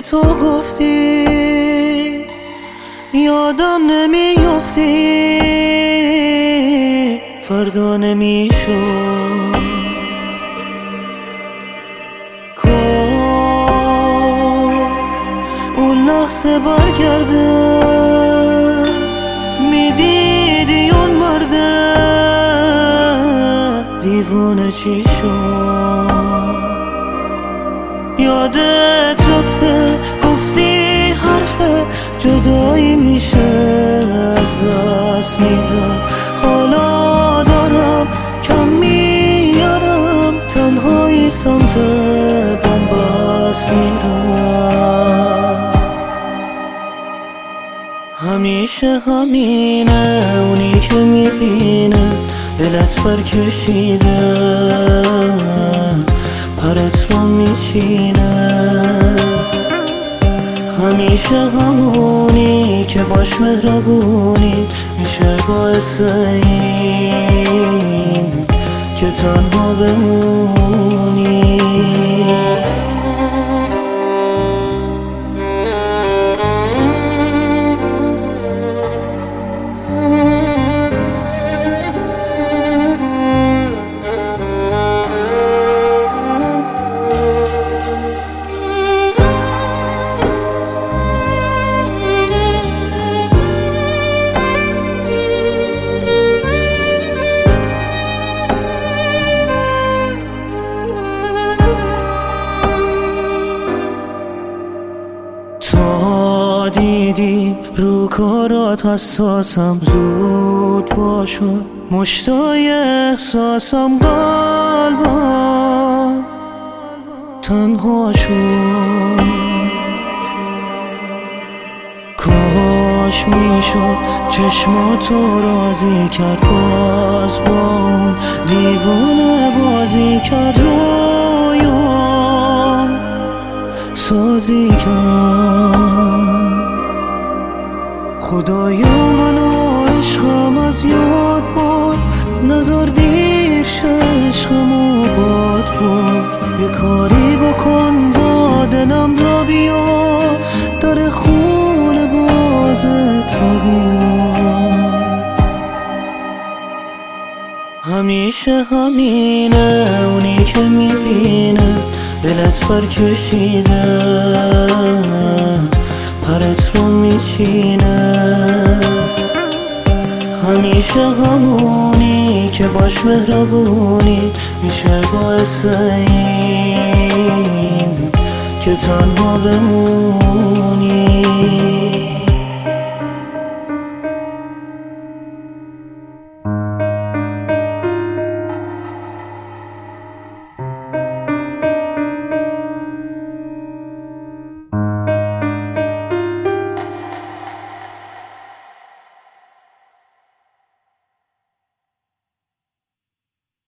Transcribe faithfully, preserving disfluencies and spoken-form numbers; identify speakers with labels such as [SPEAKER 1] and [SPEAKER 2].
[SPEAKER 1] تو گفتی یادم نمیافتی، فردا نمیشد. کاش اون لحظه برگرده، میدیدی اون مرده دیوونه چی شد. یادت رفته گفتی حرف جدایی میشه از دست میرم، حالا دارم کم میارم تنهایی سمت بنبست میرم. همیشه همینه اونی که میبینه دلت برکشیده پرت رو میچینه، همیشه همونی که باش مهربونی میشه باعث این که تنها بمونی. تا دیدی رو کارات حساسم زود باشو، مشتای احساسم قلبم تنها شد. کاش میشد چشماتو راضی کرد، باز با اون دیوونه بازی کرد، رویا سازی کرد. خدایا منو عشقم از یاد باد، نظر دیر شه عشقمو باد باد. یه کاری بکن با دلم را بیا، در خونه بازه تا بیا. همیشه همینه اونی که میبینه دلت برکشیده پرت رو میچینه، همیشه همونی که باش مهربونی میشه باعث این که تنها بمونی.